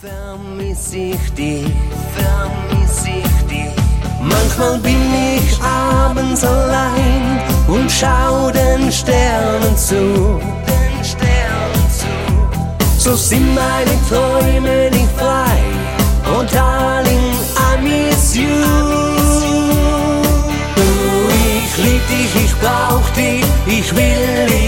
Vermiss ich dich, vermiss ich dich. Manchmal bin ich abends allein und schau den Sternen zu. So sind meine Träume nicht frei. Oh darling, I miss you. Ich lieb dich, ich brauch dich, ich will dich.